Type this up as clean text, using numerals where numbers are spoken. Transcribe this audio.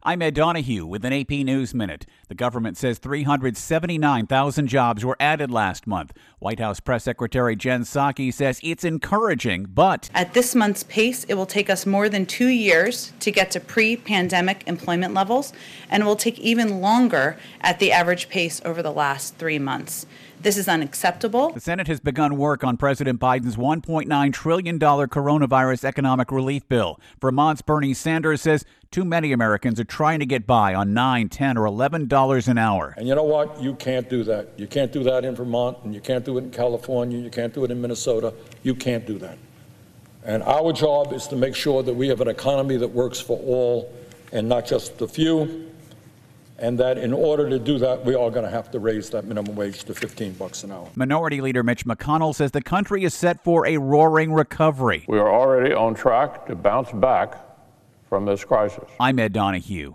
I'm Ed Donahue with an AP News Minute. The government says 379,000 jobs were added last month. White House Press Secretary Jen Psaki says it's encouraging, but at this month's pace, it will take us more than 2 years to get to pre-pandemic employment levels, and it will take even longer at the average pace over the last 3 months. This is unacceptable. The Senate has begun work on President Biden's $1.9 trillion coronavirus economic relief bill. Vermont's Bernie Sanders says too many Americans are trying to get by on $9, $10, or $11 an hour. And you know what? You can't do that. You can't do that in Vermont, and you can't do it in California. You can't do it in Minnesota. You can't do that. And our job is to make sure that we have an economy that works for all and not just the few. And that in order to do that, we are going to have to raise that minimum wage to $15 an hour. Minority Leader Mitch McConnell says the country is set for a roaring recovery. We are already on track to bounce back from this crisis. I'm Ed Donahue.